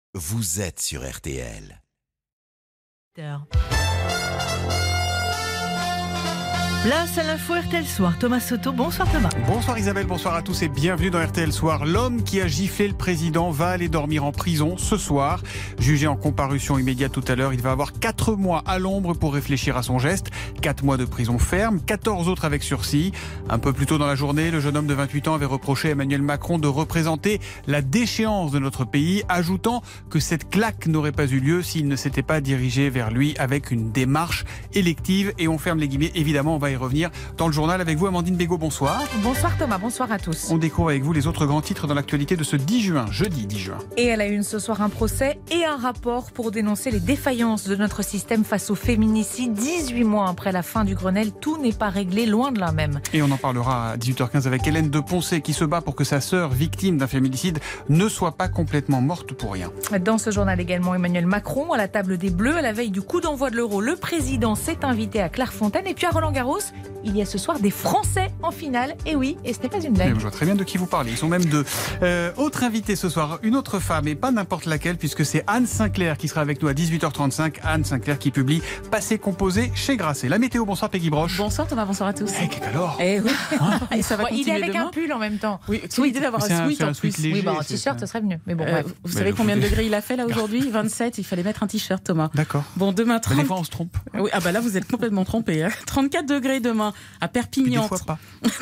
Vous êtes sur RTL. Place à l'info RTL Soir. Thomas Soto, bonsoir Thomas. Bonsoir Isabelle, bonsoir à tous et bienvenue dans RTL Soir. L'homme qui a giflé le président va aller dormir en prison ce soir. Jugé en comparution immédiate tout à l'heure, il va avoir 4 mois à l'ombre pour réfléchir à son geste. 4 mois de prison ferme, 14 autres avec sursis. Un peu plus tôt dans la journée, le jeune homme de 28 ans avait reproché à Emmanuel Macron de représenter la déchéance de notre pays, ajoutant que cette claque n'aurait pas eu lieu s'il ne s'était pas dirigé vers lui avec une démarche élective. Et on ferme les guillemets, évidemment, on va y revenir dans le journal avec vous. Amandine Bégaud, bonsoir. Bonsoir Thomas, bonsoir à tous. On découvre avec vous les autres grands titres dans l'actualité de ce 10 juin, jeudi 10 juin. Et à la une ce soir, un procès et un rapport pour dénoncer les défaillances de notre système face au féminicide. 18 mois après la fin du Grenelle, tout n'est pas réglé, loin de là même. Et on en parlera à 18h15 avec Hélène de Poncé qui se bat pour que sa sœur, victime d'un féminicide, ne soit pas complètement morte pour rien. Dans ce journal également, Emmanuel Macron à la table des Bleus. À la veille du coup d'envoi de l'Euro, le président s'est invité à Clairefontaine. Et puis à Roland-Garros, il y a ce soir des Français en finale. Et oui, et ce n'est pas une blague. Je vois très bien de qui vous parlez. Ils sont même deux. Autre invité ce soir, une autre femme, et pas n'importe laquelle, puisque c'est Anne Sinclair qui sera avec nous à 18h35. Anne Sinclair qui publie Passé composé chez Grasset. La météo, bonsoir Peggy Broche. Bonsoir Thomas, bonsoir à tous. Quel alors Oui. Et ça va Il est avec demain. un pull en même temps. Oui, tu as l'idée d'avoir un sweat en plus. léger, Oui, un t-shirt, ça serait mieux. Mais bon, bref. Vous savez combien de degrés il a fait là aujourd'hui? 27, il fallait mettre un t-shirt, Thomas. D'accord. Bon, demain 30. Des fois on se trompe. Oui, là vous êtes complètement trompé. 34 degrés demain à Perpignan. Des fois pas.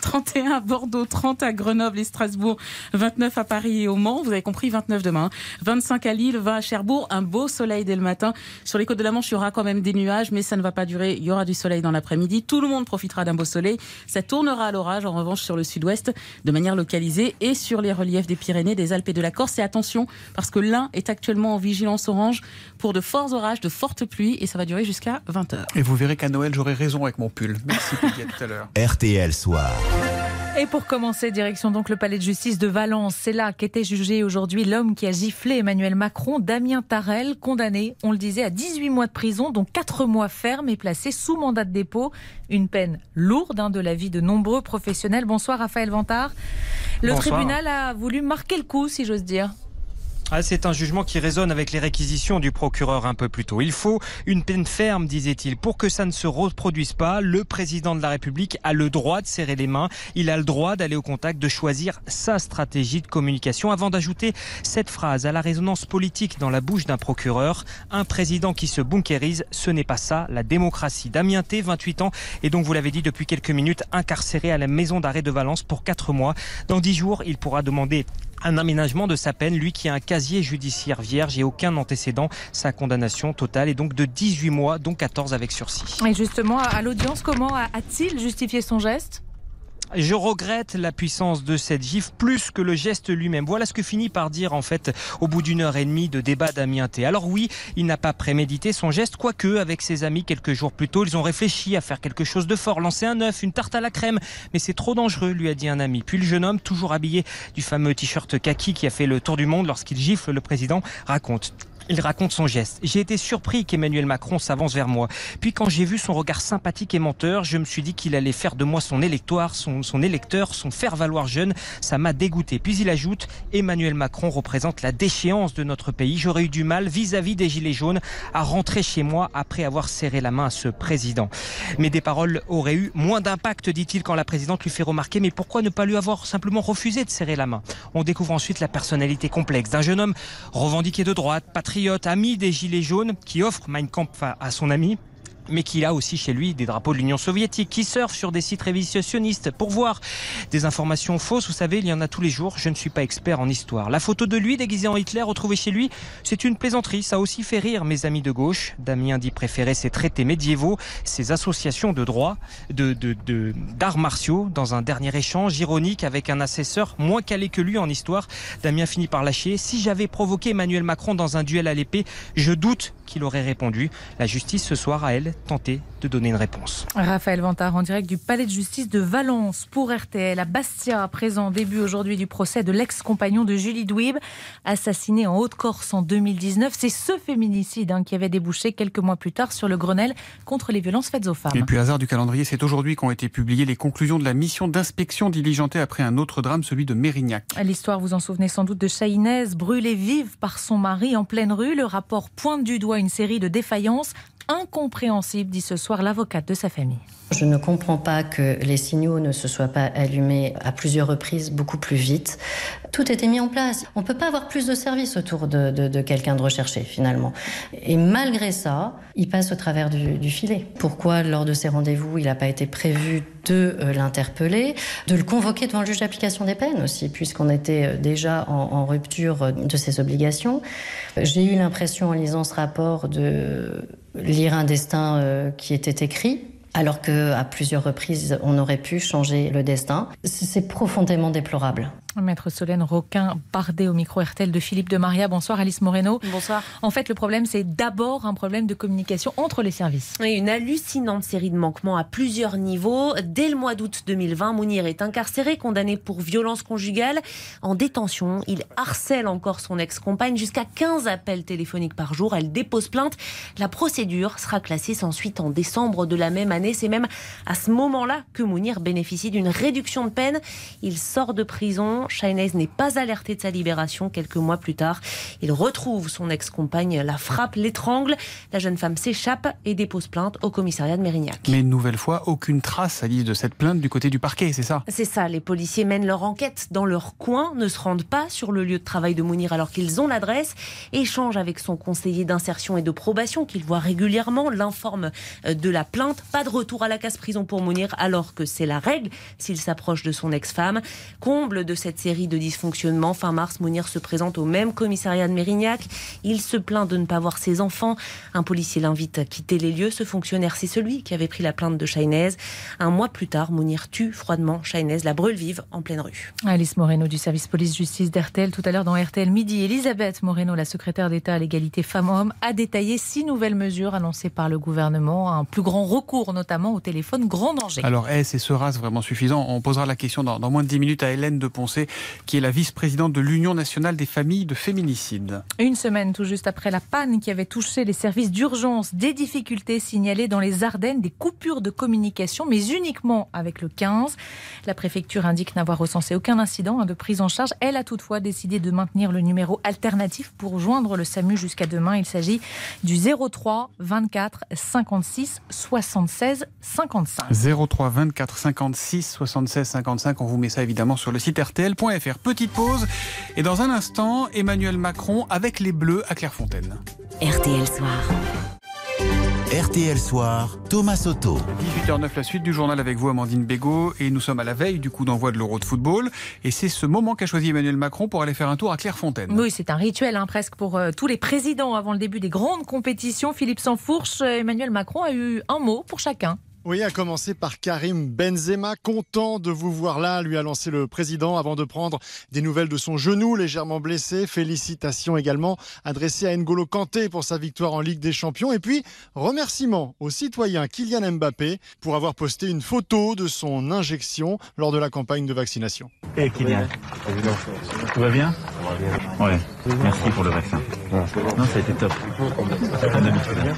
31 à Bordeaux, 30 à Grenoble et Strasbourg, 29 à Paris et au Mans. Vous avez compris, 29 demain. 25 à Lille, 20 à Cherbourg. Un beau soleil dès le matin. Sur les côtes de la Manche, il y aura quand même des nuages, mais ça ne va pas durer. Il y aura du soleil dans l'après-midi. Tout le monde profitera d'un beau soleil. Ça tournera à l'orage, en revanche, sur le sud-ouest, de manière localisée et sur les reliefs des Pyrénées, des Alpes et de la Corse. Et attention, parce que l'Ain est actuellement en vigilance orange pour de forts orages, de fortes pluies, et ça va durer jusqu'à 20h. Et vous verrez qu'à Noël, j'aurai raison avec mon pull. Merci Peggy, à tout à l'heure. RTL Soir. Et pour commencer, direction donc le palais de justice de Valence. C'est là qu'était jugé aujourd'hui l'homme qui a giflé Emmanuel Macron, Damien Tarel, condamné, on le disait, à 18 mois de prison, dont 4 mois ferme et placé sous mandat de dépôt. Une peine lourde de la vie de nombreux professionnels. Bonsoir Raphaël Vantard. Le Bonsoir. tribunal a voulu marquer le coup, si j'ose dire. C'est un jugement qui résonne avec les réquisitions du procureur un peu plus tôt. Il faut une peine ferme, disait-il. Pour que ça ne se reproduise pas, le président de la République a le droit de serrer les mains. Il a le droit d'aller au contact, de choisir sa stratégie de communication. Avant d'ajouter cette phrase à la résonance politique dans la bouche d'un procureur, un président qui se bunkérise, ce n'est pas ça, la démocratie. Damien T, 28 ans, et donc vous l'avez dit depuis quelques minutes, incarcéré à la maison d'arrêt de Valence pour 4 mois. Dans 10 jours, il pourra demander un aménagement de sa peine, lui qui a un casier judiciaire vierge et aucun antécédent. Sa condamnation totale est donc de 18 mois, dont 14 avec sursis. Et justement, à l'audience, comment a-t-il justifié son geste ? Je regrette la puissance de cette gifle plus que le geste lui-même. Voilà ce que finit par dire en fait au bout d'une heure et demie de débat Damien T. Alors oui, il n'a pas prémédité son geste, quoique avec ses amis quelques jours plus tôt, ils ont réfléchi à faire quelque chose de fort, lancer un œuf, une tarte à la crème. Mais c'est trop dangereux, lui a dit un ami. Puis le jeune homme, toujours habillé du fameux t-shirt kaki qui a fait le tour du monde lorsqu'il gifle le président, Il raconte son geste. J'ai été surpris qu'Emmanuel Macron s'avance vers moi. Puis quand j'ai vu son regard sympathique et menteur, je me suis dit qu'il allait faire de moi son électeur, son faire-valoir jeune. Ça m'a dégoûté. Puis il ajoute, Emmanuel Macron représente la déchéance de notre pays. J'aurais eu du mal vis-à-vis des Gilets jaunes à rentrer chez moi après avoir serré la main à ce président. Mais des paroles auraient eu moins d'impact, dit-il, quand la présidente lui fait remarquer, mais pourquoi ne pas lui avoir simplement refusé de serrer la main? On découvre ensuite la personnalité complexe d'un jeune homme revendiqué de droite, patriote, ami des Gilets jaunes, qui offre Mein Kampf à son ami, mais qu'il a aussi chez lui des drapeaux de l'Union soviétique, qui surfe sur des sites révisionnistes pour voir des informations fausses. Vous savez, il y en a tous les jours, je ne suis pas expert en histoire. La photo de lui déguisé en Hitler retrouvée chez lui, c'est une plaisanterie, ça a aussi fait rire mes amis de gauche. Damien dit préférer ses traités médiévaux, ses associations de droit, d'arts martiaux, dans un dernier échange ironique avec un assesseur moins calé que lui en histoire. Damien finit par lâcher, si j'avais provoqué Emmanuel Macron dans un duel à l'épée, je doute qu'il aurait répondu. La justice ce soir, à elle, tenter de donner une réponse. Raphaël Vantard en direct du palais de justice de Valence pour RTL. À Bastia, présent début aujourd'hui du procès de l'ex-compagnon de Julie Douib, assassiné en Haute-Corse en 2019. C'est ce féminicide qui avait débouché quelques mois plus tard sur le Grenelle contre les violences faites aux femmes. Et puis hasard du calendrier, c'est aujourd'hui qu'ont été publiées les conclusions de la mission d'inspection diligentée après un autre drame, celui de Mérignac. L'histoire, vous en souvenez sans doute, de Chahinez, brûlée vive par son mari en pleine rue. Le rapport pointe du doigt une série de défaillances incompréhensibles, dit ce soir l'avocate de sa famille. Je ne comprends pas que les signaux ne se soient pas allumés à plusieurs reprises beaucoup plus vite. Tout était mis en place. On ne peut pas avoir plus de services autour de quelqu'un de recherché, finalement. Et malgré ça, il passe au travers du filet. Pourquoi, lors de ces rendez-vous, il n'a pas été prévu de l'interpeller, de le convoquer devant le juge d'application des peines aussi, puisqu'on était déjà en rupture de ses obligations. J'ai eu l'impression, en lisant ce rapport, de lire un destin qui était écrit, alors qu'à plusieurs reprises, on aurait pu changer le destin. C'est profondément déplorable. Maître Solène Roquin-Bardet au micro RTL de Philippe de Maria. Bonsoir Alice Moreno. Bonsoir. En fait, le problème, c'est d'abord un problème de communication entre les services. Oui, une hallucinante série de manquements à plusieurs niveaux. Dès le mois d'août 2020, Mounir est incarcéré, condamné pour violence conjugale. En détention, il harcèle encore son ex-compagne. Jusqu'à 15 appels téléphoniques par jour. Elle dépose plainte. La procédure sera classée sans suite en décembre de la même année. C'est même à ce moment-là que Mounir bénéficie d'une réduction de peine. Il sort de prison. Chahinez n'est pas alerté de sa libération quelques mois plus tard. Il retrouve son ex-compagne, la frappe, l'étrangle. La jeune femme s'échappe et dépose plainte au commissariat de Mérignac. Mais une nouvelle fois, aucune trace, Alice, de cette plainte du côté du parquet, c'est ça ? C'est ça, les policiers mènent leur enquête dans leur coin, ne se rendent pas sur le lieu de travail de Mounir alors qu'ils ont l'adresse, échangent avec son conseiller d'insertion et de probation qu'il voit régulièrement, l'informe de la plainte. Pas de retour à la casse-prison pour Mounir alors que c'est la règle s'il s'approche de son ex-femme. Comble de cette série de dysfonctionnements, fin mars, Mounir se présente au même commissariat de Mérignac. Il se plaint de ne pas voir ses enfants. Un policier l'invite à quitter les lieux. Ce fonctionnaire, c'est celui qui avait pris la plainte de Chahinez. Un mois plus tard, Mounir tue froidement Chahinez, la brûle vive en pleine rue. Alice Moreno du service police-justice d'RTL. Tout à l'heure dans RTL Midi, Elisabeth Moreno, la secrétaire d'État à l'égalité femmes-hommes, a détaillé 6 nouvelles mesures annoncées par le gouvernement. Un plus grand recours notamment au téléphone grand danger. Alors, est-ce et sera-ce vraiment suffisant ? On posera la question dans moins de 10 minutes à Hélène de Poncé, qui est la vice-présidente de l'Union nationale des familles de féminicides. Une semaine tout juste après la panne qui avait touché les services d'urgence, des difficultés signalées dans les Ardennes, des coupures de communication, mais uniquement avec le 15. La préfecture indique n'avoir recensé aucun incident de prise en charge. Elle a toutefois décidé de maintenir le numéro alternatif pour joindre le SAMU jusqu'à demain. Il s'agit du 03 24 56 76 55. 03 24 56 76 55. On vous met ça évidemment sur le site rtl.fr. Petite pause et dans un instant, Emmanuel Macron avec les Bleus à Clairefontaine. RTL Soir. RTL Soir, Thomas Soto. 18h09, la suite du journal avec vous, Amandine Bégaud. Et nous sommes à la veille du coup d'envoi de l'Euro de football. Et c'est ce moment qu'a choisi Emmanuel Macron pour aller faire un tour à Clairefontaine. Oui, c'est un rituel presque pour tous les présidents avant le début des grandes compétitions. Philippe Sansfourche, Emmanuel Macron a eu un mot pour chacun. Oui, à commencer par Karim Benzema, content de vous voir là, lui a lancé le président avant de prendre des nouvelles de son genou légèrement blessé. Félicitations également adressées à N'Golo Kanté pour sa victoire en Ligue des Champions. Et puis, remerciements au citoyen Kylian Mbappé pour avoir posté une photo de son injection lors de la campagne de vaccination. Et Kylian, tout va bien ? Ouais, merci pour le vaccin. Non, ça a été top. Comme d'habitude.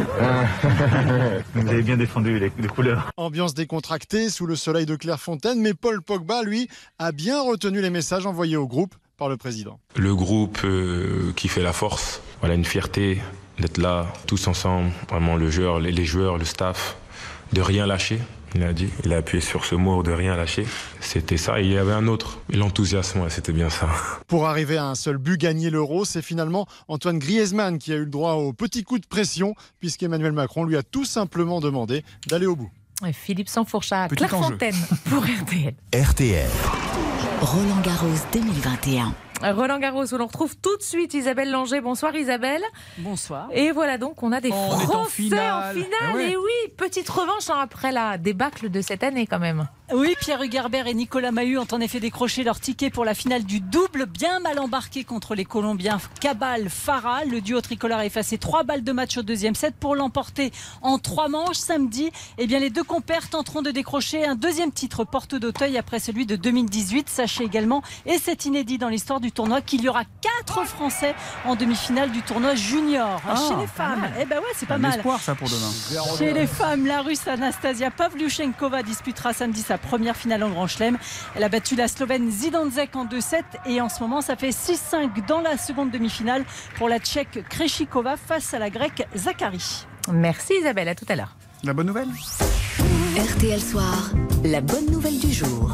Vous avez bien défendu les couleurs. Ambiance décontractée sous le soleil de Clairefontaine, mais Paul Pogba, lui, a bien retenu les messages envoyés au groupe par le président. Le groupe qui fait la force, voilà, une fierté d'être là, tous ensemble, vraiment les joueurs, le staff, de rien lâcher. Il a dit, il a appuyé sur ce mot de rien lâcher. C'était ça, et il y avait un autre. L'enthousiasme, ouais, c'était bien ça. Pour arriver à un seul but, gagner l'Euro, c'est finalement Antoine Griezmann qui a eu le droit au petit coup de pression, puisqu'Emmanuel Macron lui a tout simplement demandé d'aller au bout. Et Philippe Sansfourche à Clairefontaine pour RTL. RTL. Roland Garros 2021. Roland Garros, où l'on retrouve tout de suite Isabelle Langer. Bonsoir Isabelle. Bonsoir. Et voilà donc on a des Français en finale. Ouais. Et oui, petite revanche après la débâcle de cette année quand même. Oui, Pierre Hugerbert et Nicolas Mahut ont en effet décroché leur ticket pour la finale du double, bien mal embarqué contre les Colombiens Cabal-Farah. Le duo tricolore a effacé 3 balles de match au deuxième set pour l'emporter en 3 manches. Samedi, les deux compères tenteront de décrocher un deuxième titre porte d'Auteuil après celui de 2018. Sachez également, et c'est inédit dans l'histoire du tournoi, qu'il y aura 4 Français en demi-finale du tournoi junior. Chez les femmes, c'est pas mal. Espoir ça pour demain. Chez les femmes, la Russe Anastasia Pavlyuchenkova disputera samedi sa première finale en Grand Chelem. Elle a battu la Slovène Zidanzek en 2-7 et en ce moment ça fait 6-5 dans la seconde demi-finale pour la Tchèque Krejcikova face à la Grecque Zakari. Merci Isabelle, à tout à l'heure. La bonne nouvelle ? RTL Soir, la bonne nouvelle du jour.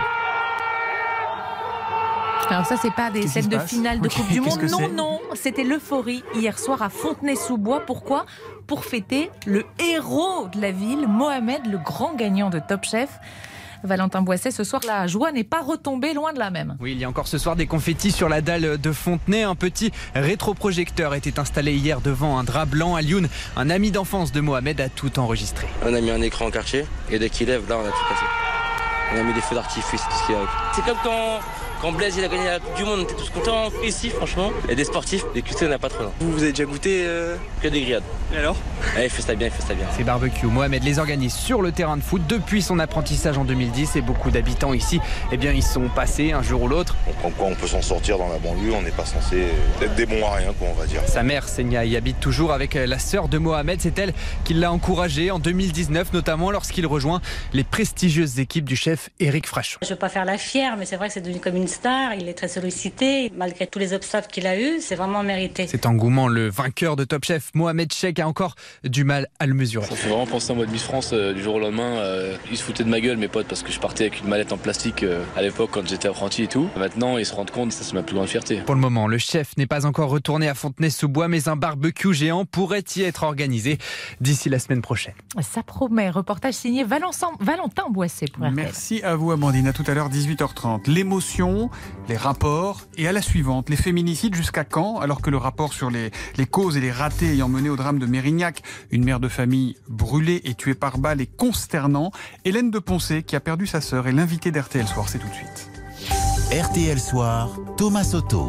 Alors ça, c'est pas des scènes de finale de Coupe du Monde. Non, c'était l'euphorie hier soir à Fontenay-sous-Bois. Pourquoi ? Pour fêter le héros de la ville, Mohamed, le grand gagnant de Top Chef. Valentin Boisset, ce soir, la joie n'est pas retombée, loin de là même. Oui, il y a encore ce soir des confettis sur la dalle de Fontenay. Un petit rétroprojecteur était installé hier devant un drap blanc. Alioune, un ami d'enfance de Mohamed, a tout enregistré. On a mis un écran en quartier et dès qu'il lève, là, on a tout cassé. On a mis des feux d'artifice, tout ce qu'il y a avec. C'est comme quand Blaise il a gagné la Coupe du Monde, on était tous contents ici franchement. Et des sportifs, des QC on n'a pas trop. Vous avez déjà goûté que des grillades. Et alors ? Il fait ça bien. Ces barbecues, Mohamed les organise sur le terrain de foot depuis son apprentissage en 2010 et beaucoup d'habitants ici, ils sont passés un jour ou l'autre. Comme quoi on peut s'en sortir dans la banlieue, on n'est pas censé être des bons à rien, on va dire. Sa mère, Senia, y habite toujours avec la sœur de Mohamed. C'est elle qui l'a encouragé en 2019, notamment lorsqu'il rejoint les prestigieuses équipes du chef Éric Frachon. Je ne veux pas faire la fière, mais c'est vrai que c'est devenu comme une star. Il est très sollicité. Malgré tous les obstacles qu'il a eus, c'est vraiment mérité. Cet engouement, le vainqueur de Top Chef, Mohamed Cheikh, a encore du mal à le mesurer. Ça fait vraiment penser en mode Miss France du jour au lendemain. Ils se foutaient de ma gueule, mes potes, parce que je partais avec une mallette en plastique à l'époque quand j'étais apprenti et tout. Maintenant, ils se rendent compte, ça c'est ma plus grande fierté. Pour le moment, le chef n'est pas encore retourné à Fontenay-sous-Bois, mais un barbecue géant pourrait y être organisé d'ici la semaine prochaine. Ça promet. Reportage signé Valentin Boisset pour RTL. Merci à vous Amandine. À tout à l'heure, 18h30. L'émotion, les rapports et à la suivante, les féminicides jusqu'à quand ? Alors que le rapport sur les causes et les ratés ayant mené au drame de Mérignac, une mère de famille brûlée et tuée par balle, est consternant. Hélène de Poncé, qui a perdu sa sœur, est l'invitée d'RTL Soir. C'est tout de suite. RTL Soir, Thomas Soto.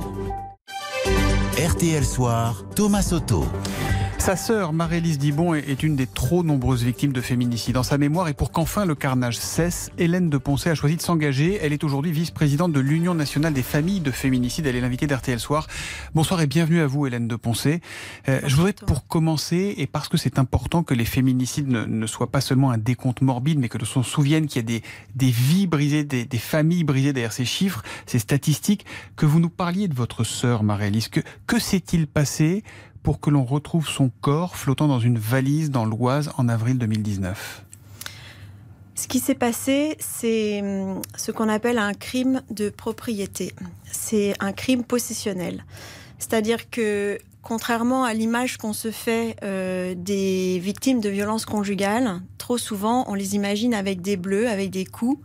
RTL Soir, Thomas Soto. Sa sœur, Marie-Lise Dibon, est une des trop nombreuses victimes de féminicide. Dans sa mémoire, et pour qu'enfin le carnage cesse, Hélène de Poncé a choisi de s'engager. Elle est aujourd'hui vice-présidente de l'Union nationale des familles de féminicide. Elle est l'invitée d'RTL Soir. Bonsoir et bienvenue à vous, Hélène de Poncé. Je voudrais, pour commencer, et parce que c'est important que les féminicides ne soient pas seulement un décompte morbide, mais que l'on se souvienne qu'il y a des vies brisées, des familles brisées derrière ces chiffres, ces statistiques, que vous nous parliez de votre sœur, Marie-Lise. Que s'est-il passé pour que l'on retrouve son corps flottant dans une valise dans l'Oise en avril 2019 ? Ce qui s'est passé, c'est ce qu'on appelle un crime de propriété. C'est un crime possessionnel. C'est-à-dire que, contrairement à l'image qu'on se fait des victimes de violences conjugales, trop souvent, on les imagine avec des bleus, avec des coups.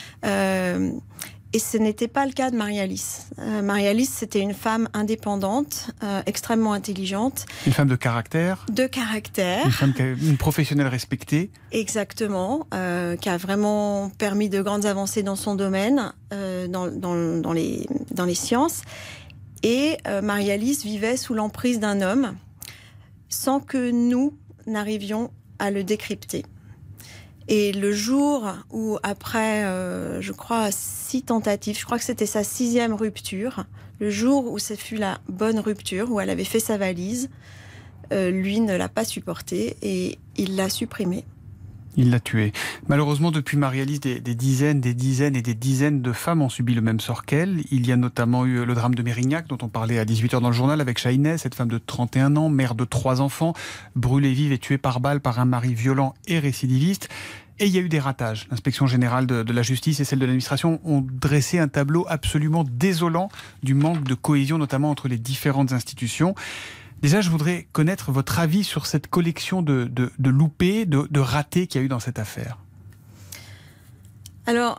Et ce n'était pas le cas de Marie-Alice. Marie-Alice, c'était une femme indépendante, extrêmement intelligente. Une femme de caractère. De caractère. Une professionnelle respectée. Exactement, qui a vraiment permis de grandes avancées dans son domaine, dans les sciences. Et Marie-Alice vivait sous l'emprise d'un homme sans que nous n'arrivions à le décrypter. Et le jour où, après, je crois, 6 tentatives, je crois que c'était sa 6e rupture, le jour où ce fut la bonne rupture, où elle avait fait sa valise, lui ne l'a pas supportée et il l'a supprimée. Il l'a tuée. Malheureusement, depuis Marie-Alice, des dizaines et des dizaines de femmes ont subi le même sort qu'elle. Il y a notamment eu le drame de Mérignac, dont on parlait à 18h dans le journal, avec Chahinez, cette femme de 31 ans, mère de 3 enfants, brûlée vive et tuée par balle par un mari violent et récidiviste. Et il y a eu des ratages. L'Inspection générale de la justice et celle de l'administration ont dressé un tableau absolument désolant du manque de cohésion, notamment entre les différentes institutions. Déjà, je voudrais connaître votre avis sur cette collection de loupés, de ratés qu'il y a eu dans cette affaire. Alors,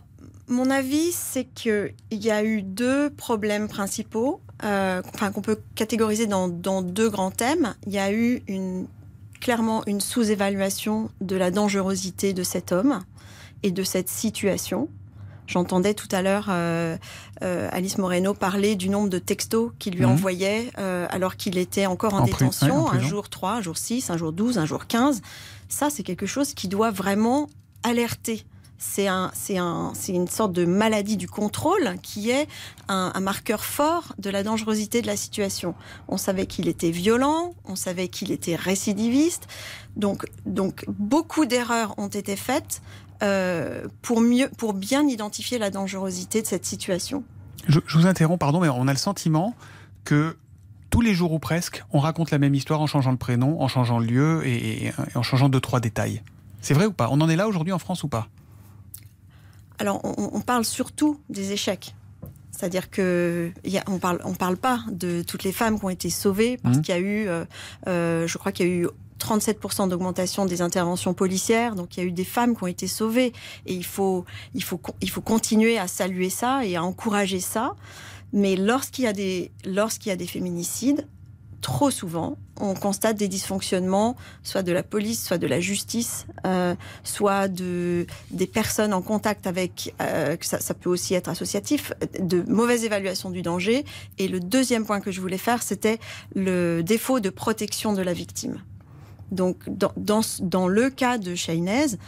mon avis, c'est qu'il y a eu 2 problèmes principaux, qu'on peut catégoriser dans 2 grands thèmes. Il y a eu clairement une sous-évaluation de la dangerosité de cet homme et de cette situation. J'entendais tout à l'heure Alice Moreno parler du nombre de textos qu'il lui envoyait alors qu'il était encore en détention, un jour 3, un jour 6, un jour 12, un jour 15. Ça, c'est quelque chose qui doit vraiment alerter. C'est une sorte de maladie du contrôle qui est un marqueur fort de la dangerosité de la situation. On savait qu'il était violent, on savait qu'il était récidiviste. Donc beaucoup d'erreurs ont été faites pour bien identifier la dangerosité de cette situation. Je vous interromps, pardon, mais on a le sentiment que tous les jours ou presque, on raconte la même histoire en changeant le prénom, en changeant le lieu et en changeant 2-3 détails. C'est vrai ou pas? On en est là aujourd'hui en France ou pas? Alors, on parle surtout des échecs. C'est-à-dire qu'on parle pas de toutes les femmes qui ont été sauvées parce qu'il y a eu, je crois qu'il y a eu 37% d'augmentation des interventions policières. Donc, il y a eu des femmes qui ont été sauvées. Et il faut continuer à saluer ça et à encourager ça. Mais lorsqu'il y a des féminicides, trop souvent, on constate des dysfonctionnements, soit de la police, soit de la justice, soit des personnes en contact avec, ça peut aussi être associatif, de mauvaise évaluation du danger. Et le deuxième point que je voulais faire, c'était le défaut de protection de la victime. Donc, dans le cas de Chahinez,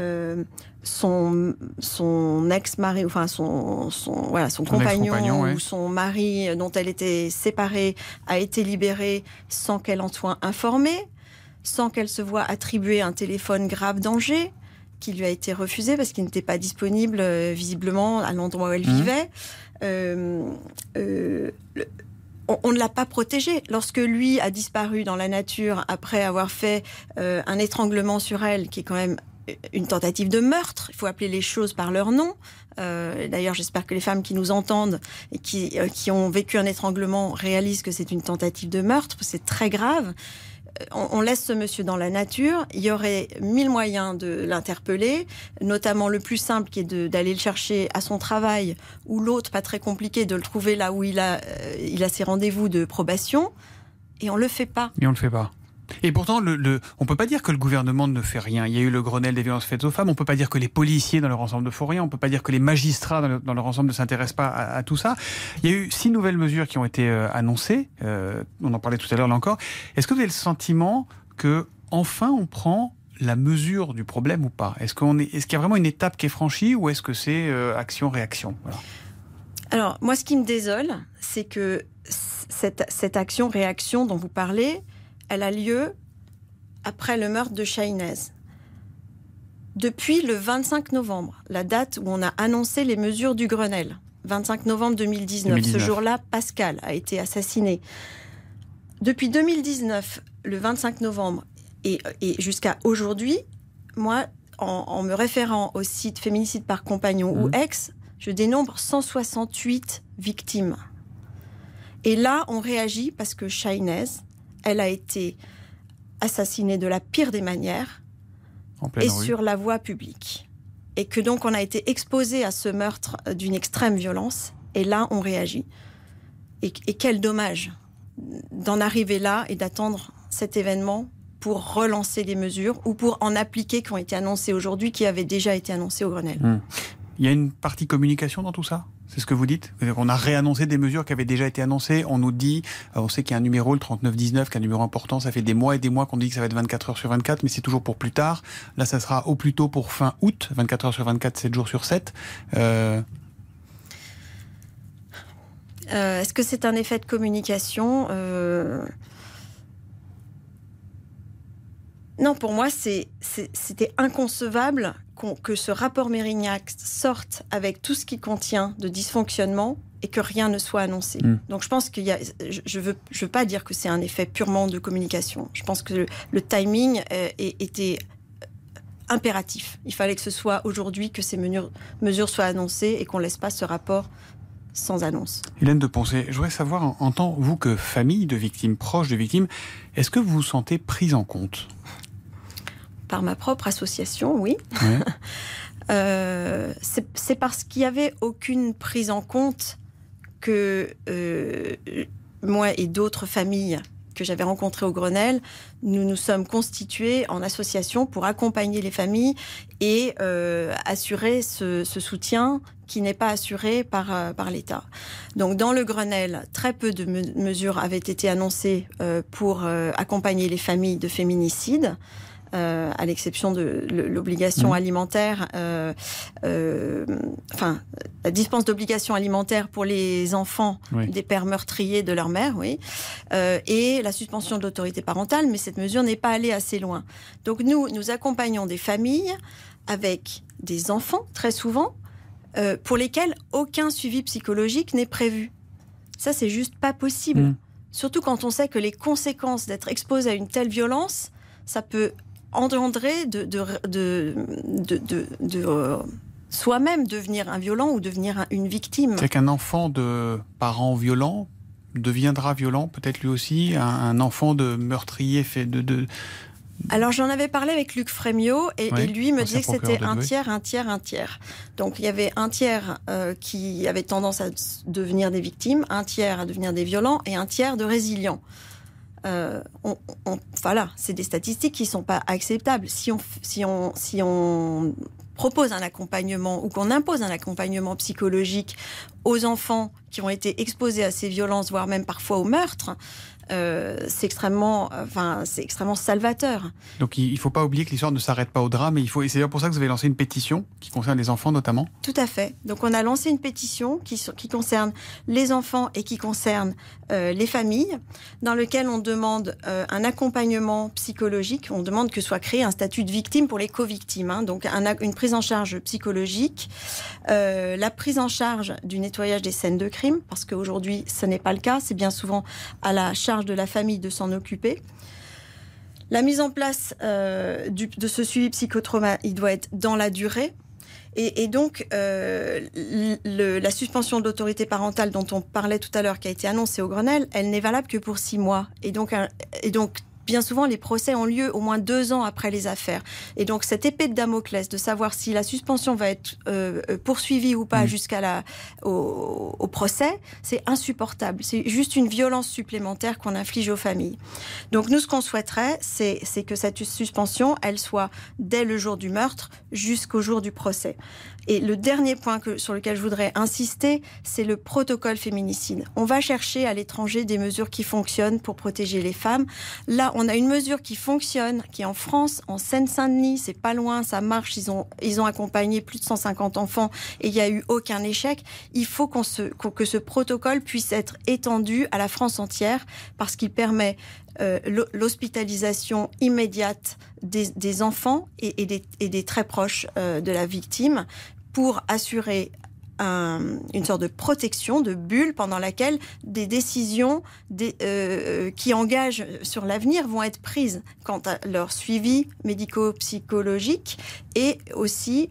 son ex-mari, enfin son compagnon ou son mari dont elle était séparée a été libéré sans qu'elle en soit informée, sans qu'elle se voie attribuer un téléphone grave danger qui lui a été refusé parce qu'il n'était pas disponible visiblement à l'endroit où elle vivait. On ne l'a pas protégée. Lorsque lui a disparu dans la nature après avoir fait un étranglement sur elle, qui est quand même une tentative de meurtre, il faut appeler les choses par leur nom. D'ailleurs, j'espère que les femmes qui nous entendent et qui ont vécu un étranglement réalisent que c'est une tentative de meurtre, c'est très grave. On laisse ce monsieur dans la nature, il y aurait 1000 moyens de l'interpeller, notamment le plus simple qui est d'aller le chercher à son travail, ou l'autre, pas très compliqué, de le trouver là où il a ses rendez-vous de probation, et on le fait pas. Et pourtant, on ne peut pas dire que le gouvernement ne fait rien. Il y a eu le Grenelle des violences faites aux femmes. On ne peut pas dire que les policiers dans leur ensemble ne font rien. On ne peut pas dire que les magistrats dans leur ensemble ne s'intéressent pas à tout ça. Il y a eu 6 nouvelles mesures qui ont été annoncées. On en parlait tout à l'heure là encore. Est-ce que vous avez le sentiment que enfin on prend la mesure du problème ou pas? Est-ce qu'il y a vraiment une étape qui est franchie ou est-ce que c'est action-réaction? Voilà. Alors, moi, ce qui me désole, c'est que cette action-réaction dont vous parlez, elle a lieu après le meurtre de Chahinez. Depuis le 25 novembre, la date où on a annoncé les mesures du Grenelle, 25 novembre 2019. Ce jour-là, Pascal a été assassiné. Depuis 2019, le 25 novembre, et jusqu'à aujourd'hui, moi, en me référant au site Féminicide par compagnon ou ex, je dénombre 168 victimes. Et là, on réagit parce que Chahinez, elle a été assassinée de la pire des manières et sur la voie publique. Et que donc on a été exposé à ce meurtre d'une extrême violence. Et là, on réagit. Et quel dommage d'en arriver là et d'attendre cet événement pour relancer les mesures ou pour en appliquer qui ont été annoncées aujourd'hui, qui avaient déjà été annoncées au Grenelle. Il y a une partie communication dans tout ça? C'est ce que vous dites? On a réannoncé des mesures qui avaient déjà été annoncées. On nous dit, on sait qu'il y a un numéro, le 3919, qui est un numéro important. Ça fait des mois et des mois qu'on dit que ça va être 24 heures sur 24, mais c'est toujours pour plus tard. Là, ça sera au plus tôt pour fin août, 24 heures sur 24, 7 jours sur 7. Est-ce que c'est un effet de communication? Non, pour moi, c'était inconcevable que ce rapport Mérignac sorte avec tout ce qu'il contient de dysfonctionnement et que rien ne soit annoncé. Donc je pense qu'il y a... Je veux pas dire que c'est un effet purement de communication. Je pense que le timing était impératif. Il fallait que ce soit aujourd'hui que ces mesures soient annoncées et qu'on laisse pas ce rapport sans annonce. Hélène de Poncé, je voudrais savoir, en tant vous que famille de victimes, proche de victimes, est-ce que vous vous sentez prise en compte? Par ma propre association, oui. C'est parce qu'il n'y avait aucune prise en compte que moi et d'autres familles que j'avais rencontrées au Grenelle, nous nous sommes constitués en association pour accompagner les familles et assurer ce soutien qui n'est pas assuré par l'État. Donc dans le Grenelle, très peu de mesures avaient été annoncées pour accompagner les familles de féminicides. À l'exception de l'obligation alimentaire, la dispense d'obligation alimentaire pour les enfants des pères meurtriers de leur mère, et la suspension de l'autorité parentale, mais cette mesure n'est pas allée assez loin. Donc nous accompagnons des familles avec des enfants, très souvent, pour lesquels aucun suivi psychologique n'est prévu. Ça, c'est juste pas possible. Surtout quand on sait que les conséquences d'être exposé à une telle violence, ça peut engendrer de soi-même devenir un violent ou devenir une victime. C'est qu'un enfant de parents violents deviendra violent, peut-être lui aussi, un enfant de meurtrier fait de... Alors j'en avais parlé avec Luc Frémiot et lui me disait que c'était un tiers. Donc il y avait un tiers qui avait tendance à devenir des victimes, un tiers à devenir des violents et un tiers de résilients. Voilà, c'est des statistiques qui ne sont pas acceptables. Si on propose un accompagnement ou qu'on impose un accompagnement psychologique aux enfants qui ont été exposés à ces violences, voire même parfois au meurtre, c'est extrêmement salvateur. Donc il ne faut pas oublier que l'histoire ne s'arrête pas au drame, et c'est d'ailleurs pour ça que vous avez lancé une pétition qui concerne les enfants notamment. Tout à fait. Donc on a lancé une pétition qui concerne les enfants et qui concerne les familles, dans lequel on demande un accompagnement psychologique, on demande que soit créé un statut de victime pour les co-victimes, donc une prise en charge psychologique, la prise en charge du nettoyage des scènes de crime, parce qu'aujourd'hui ce n'est pas le cas, c'est bien souvent à la charge de la famille de s'en occuper. La mise en place de ce suivi psychotrauma, il doit être dans la durée. Et donc, la suspension de l'autorité parentale dont on parlait tout à l'heure, qui a été annoncée au Grenelle, elle n'est valable que pour 6 mois. Et donc bien souvent, les procès ont lieu au moins 2 ans après les affaires. Et donc, cette épée de Damoclès, de savoir si la suspension va être poursuivie ou pas au procès, c'est insupportable. C'est juste une violence supplémentaire qu'on inflige aux familles. Donc, nous, ce qu'on souhaiterait, c'est que cette suspension, elle soit dès le jour du meurtre jusqu'au jour du procès. Et le dernier point sur lequel je voudrais insister, c'est le protocole féminicide. On va chercher à l'étranger des mesures qui fonctionnent pour protéger les femmes. Là, on a une mesure qui fonctionne, qui est en France, en Seine-Saint-Denis, c'est pas loin, ça marche. Ils ont accompagné plus de 150 enfants et il n'y a eu aucun échec. Il faut que ce protocole puisse être étendu à la France entière parce qu'il permet l'hospitalisation immédiate des enfants et des très proches de la victime pour assurer une sorte de protection, de bulle pendant laquelle des décisions qui engagent sur l'avenir vont être prises quant à leur suivi médico-psychologique et aussi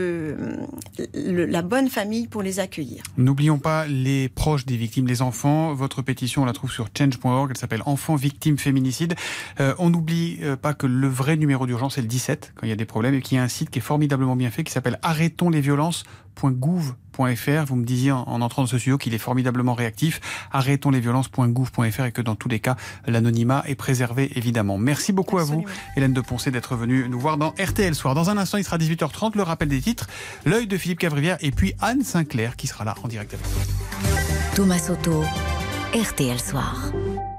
la bonne famille pour les accueillir. N'oublions pas les proches des victimes, les enfants. Votre pétition, on la trouve sur change.org, elle s'appelle Enfants victimes féminicide. On n'oublie pas que le vrai numéro d'urgence, c'est le 17, quand il y a des problèmes, et qu'il y a un site qui est formidablement bien fait, qui s'appelle arrêtonslesviolences.gouv.fr. Vous me disiez en entrant dans ce studio qu'il est formidablement réactif. Arrêtonslesviolences.gouv.fr, et que dans tous les cas, l'anonymat est préservé, évidemment. Merci beaucoup à vous, Hélène de Poncé, d'être venue nous voir dans RTL Soir. Dans un instant, il sera 18h30, le rappel des titres, l'œil de Philippe Cavrivière et puis Anne Sinclair qui sera là en direct avec nous. Thomas Soto, RTL Soir.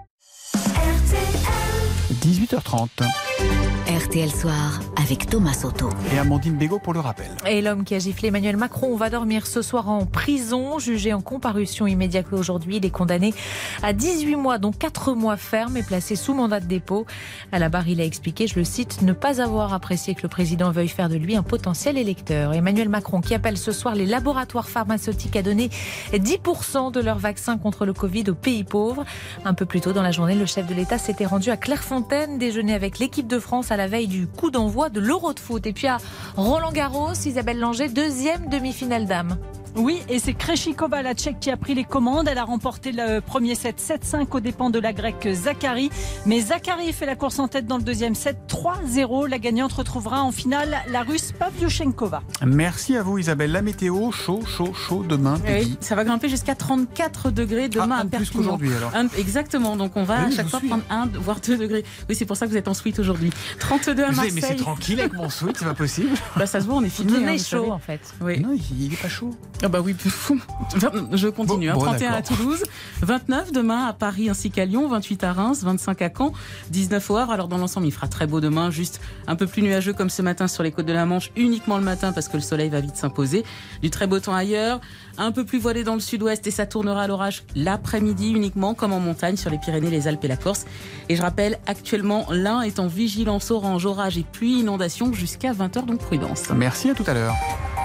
18h30. RTL Soir avec Thomas Soto. Et Amandine Bégaud pour le rappel. Et l'homme qui a giflé Emmanuel Macron va dormir ce soir en prison, jugé en comparution immédiate aujourd'hui. Il est condamné à 18 mois, dont 4 mois ferme et placé sous mandat de dépôt. À la barre, il a expliqué, je le cite, ne pas avoir apprécié que le président veuille faire de lui un potentiel électeur. Emmanuel Macron qui appelle ce soir les laboratoires pharmaceutiques à donner 10% de leurs vaccins contre le Covid aux pays pauvres. Un peu plus tôt dans la journée, le chef de l'État s'était rendu à Clairefontaine, déjeuner avec l'équipe de France à la veille du coup d'envoi de l'Euro de foot. Et puis à Roland-Garros, Isabelle Langer, 2e demi-finale dames. Oui, et c'est Krejcikova, la Tchèque, qui a pris les commandes. Elle a remporté le premier set 7-5 aux dépens de la Grecque Zacharie. Mais Zacharie fait la course en tête dans le deuxième set 3-0. La gagnante retrouvera en finale la Russe Pavlyuchenkova. Merci à vous Isabelle. La météo, chaud demain. Oui, ça va grimper jusqu'à 34 degrés demain à Perpignan. Plus qu'aujourd'hui alors. Exactement, donc on va à chaque fois prendre 1 voire 2 degrés. Oui, c'est pour ça que vous êtes en sweat aujourd'hui. 32 à Marseille. Mais c'est tranquille avec mon sweat, c'est pas possible. Ça se voit, on est fini. On est chaud en fait. Oui. Non, il est pas chaud. Ah bah oui, je continue. 31 à Toulouse, 29 demain à Paris ainsi qu'à Lyon, 28 à Reims, 25 à Caen, 19 au Havre. Alors dans l'ensemble, il fera très beau demain, juste un peu plus nuageux comme ce matin sur les côtes de la Manche, uniquement le matin parce que le soleil va vite s'imposer. Du très beau temps ailleurs, un peu plus voilé dans le sud-ouest et ça tournera à l'orage l'après-midi uniquement comme en montagne sur les Pyrénées, les Alpes et la Corse. Et je rappelle, actuellement, l'Ain est en vigilance orange, orage et pluie, inondation jusqu'à 20h, donc prudence. Merci, à tout à l'heure.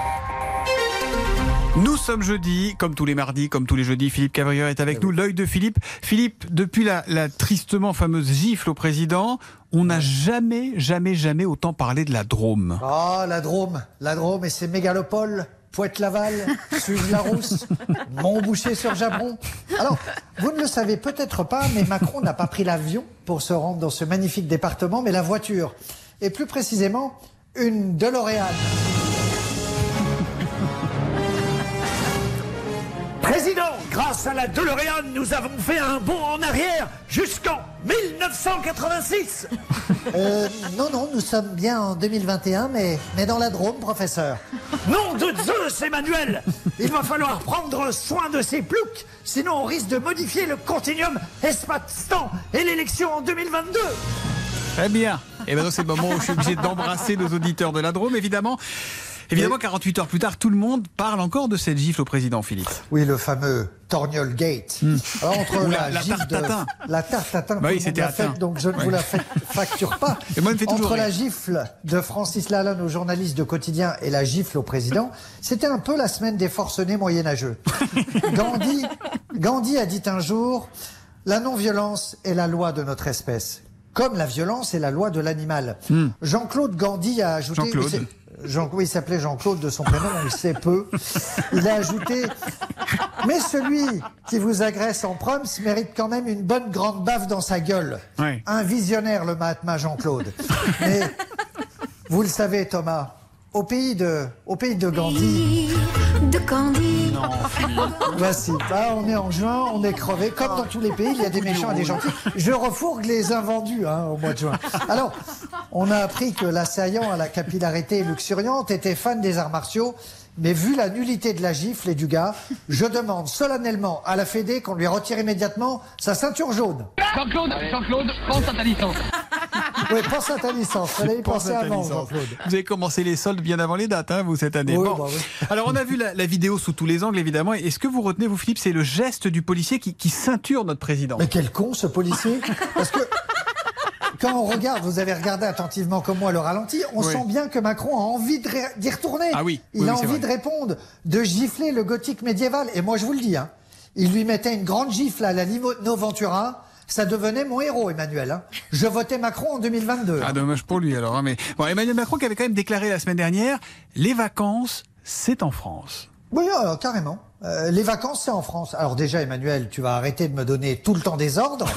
Nous sommes jeudi, comme tous les mardis, comme tous les jeudis. Philippe Cavrier est avec nous. L'œil de Philippe. Philippe, depuis la tristement fameuse gifle au président, on n'a jamais autant parlé de la Drôme. Ah, la Drôme et ses mégalopoles. Poète-Laval, Suze-la-Rousse, Montboucher-sur-Jabron. Alors, vous ne le savez peut-être pas, mais Macron n'a pas pris l'avion pour se rendre dans ce magnifique département, mais la voiture. Et plus précisément, une DeLorean. Président, grâce à la DeLorean, nous avons fait un bond en arrière jusqu'en 1986. Non, nous sommes bien en 2021, mais dans la Drôme, professeur. Nom de Zeus, Emmanuel. Il va falloir prendre soin de ces ploucs, sinon on risque de modifier le continuum espace-temps et l'élection en 2022. Très bien. Et maintenant, c'est le moment où je suis obligé d'embrasser nos auditeurs de la Drôme, évidemment. Évidemment, 48 heures plus tard, tout le monde parle encore de cette gifle au président, Philippe. Oui, le fameux Torgnol Gate. Alors, entre la gifle la tarte tatin, oui, c'était atteint. Donc je ne vous la facture pas. Et moi, entre la gifle de Francis Lalanne au journaliste de Quotidien et la gifle au président, c'était un peu la semaine des forcenés moyenâgeux. Gandhi a dit un jour, la non-violence est la loi de notre espèce, comme la violence est la loi de l'animal. Jean-Claude Gandhi a ajouté... il s'appelait Jean-Claude de son prénom, on le sait peu. Il a ajouté « Mais celui qui vous agresse en proms mérite quand même une bonne grande baffe dans sa gueule. Oui. » Un visionnaire, le Mahatma Jean-Claude. Mais vous le savez, Thomas, au pays de Gandhi... Non. Voici, on est en juin, on est crevé. Comme dans tous les pays, il y a des méchants et des gentils. Je refourgue les invendus au mois de juin. Alors, on a appris que l'assaillant à la capillarité luxuriante était fan des arts martiaux. Mais vu la nullité de la gifle et du gars, je demande solennellement à la Fédé qu'on lui retire immédiatement sa ceinture jaune. Jean-Claude, pense à ta licence. Oui, pense à ta licence. Fallait y penser avant, Jean-Claude. Vous avez commencé les soldes bien avant les dates, vous, cette année. Oui, bon. Oui. Alors, on a vu la vidéo sous tous les angles, évidemment. Et ce que vous retenez, vous, Philippe, c'est le geste du policier qui ceinture notre président. Mais quel con, ce policier. Parce que... Quand on regarde, vous avez regardé attentivement comme moi le ralenti, on sent bien que Macron a envie d'y retourner. Ah oui. Il a envie de répondre, de gifler le gothique médiéval. Et moi, je vous le dis, il lui mettait une grande gifle à la Lino Ventura. Ça devenait mon héros, Emmanuel. Je votais Macron en 2022. Ah, dommage pour lui alors. Mais bon, Emmanuel Macron qui avait quand même déclaré la semaine dernière, les vacances, c'est en France. Oui, alors, carrément. Les vacances, c'est en France. Alors déjà, Emmanuel, tu vas arrêter de me donner tout le temps des ordres.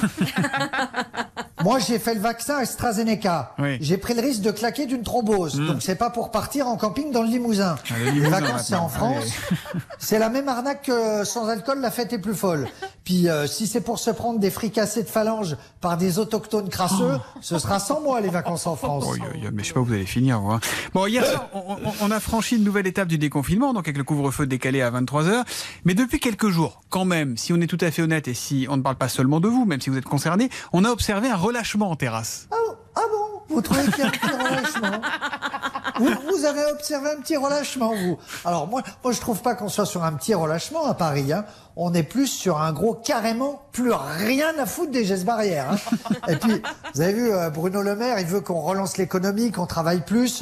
Moi, j'ai fait le vaccin AstraZeneca. Oui. J'ai pris le risque de claquer d'une thrombose. Donc, c'est pas pour partir en camping dans le Limousin. Les vacances, c'est en France. C'est la même arnaque que sans alcool, la fête est plus folle. Puis, si c'est pour se prendre des fricassés de phalanges par des autochtones crasseux, ce sera sans moi, les vacances en France. Mais je sais pas où vous allez finir, vous. Bon, hier soir, on a franchi une nouvelle étape du déconfinement, donc avec le couvre-feu décalé à 23h. Mais depuis quelques jours, quand même, si on est tout à fait honnête et si on ne parle pas seulement de vous, même si vous êtes concernés, on a observé un relâchement en terrasse. Ah bon? Vous trouvez qu'il y a un petit relâchement? Vous avez observé un petit relâchement, vous? Alors moi je trouve pas qu'on soit sur un petit relâchement à Paris. On est plus sur un gros carrément plus rien à foutre des gestes barrières. Et puis, vous avez vu, Bruno Le Maire, il veut qu'on relance l'économie, qu'on travaille plus.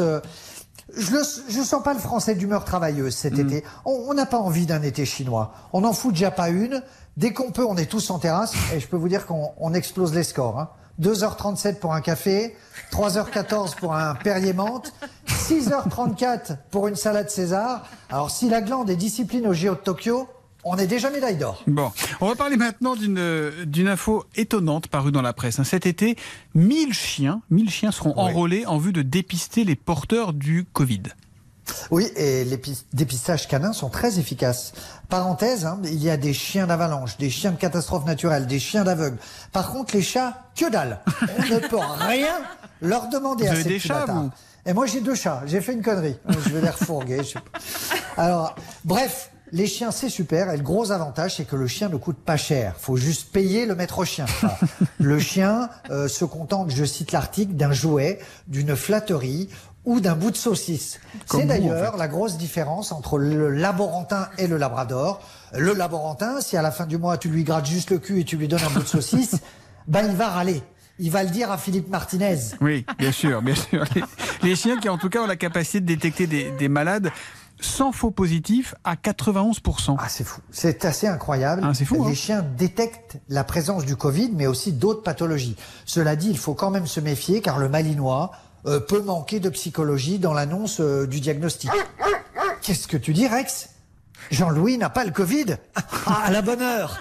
Je sens pas le français d'humeur travailleuse cet été. On n'a pas envie d'un été chinois. On n'en fout déjà pas une. Dès qu'on peut, on est tous en terrasse. Et je peux vous dire qu'on explose les scores. 2h37 pour un café, 3h14 pour un Perrier menthe, 6h34 pour une salade César. Alors si la glande est discipline au JO de Tokyo, on est déjà médaille d'or. Bon, on va parler maintenant d'une info étonnante parue dans la presse. Cet été, 1000 chiens seront enrôlés en vue de dépister les porteurs du Covid. Oui, et les dépistages canins sont très efficaces. Parenthèse, il y a des chiens d'avalanche, des chiens de catastrophe naturelle, des chiens d'aveugle. Par contre, les chats, que dalle. On ne peut rien leur demander à ces petits bâtards. Et moi, j'ai 2 chats. J'ai fait une connerie. Je vais les refourguer. Je sais pas. Alors, bref, les chiens, c'est super. Et le gros avantage, c'est que le chien ne coûte pas cher. Faut juste payer le maître chien. Voilà. Le chien se contente, je cite l'article, d'un jouet, d'une flatterie ou d'un bout de saucisse. C'est d'ailleurs la grosse différence entre le laborantin et le labrador. Le laborantin, si à la fin du mois tu lui grattes juste le cul et tu lui donnes un bout de saucisse, il va râler. Il va le dire à Philippe Martinez. Oui, bien sûr, bien sûr. Les chiens qui en tout cas ont la capacité de détecter des malades sans faux positifs à 91%. Ah, c'est fou. C'est assez incroyable. Ah, c'est fou, les chiens détectent la présence du Covid, mais aussi d'autres pathologies. Cela dit, il faut quand même se méfier car le malinois peut manquer de psychologie dans l'annonce du diagnostic. Qu'est-ce que tu dis, Rex? Jean-Louis n'a pas le Covid? Ah, à la bonne heure.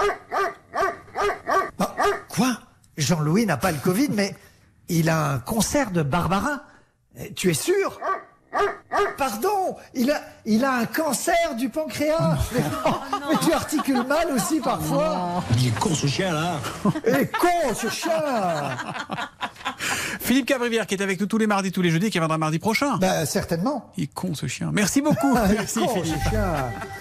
Ah, quoi? Jean-Louis n'a pas le Covid, mais il a un cancer de Barbarin. Tu es sûr? Pardon, il a un cancer du pancréas. Mais tu articules mal aussi parfois. Il est con ce chien là. Il est con ce chien. Philippe Cabrivière qui est avec nous tous les mardis, tous les jeudis, qui viendra mardi prochain. Bah, certainement. Il est con ce chien. Merci beaucoup. Merci Philippe. Ce chien.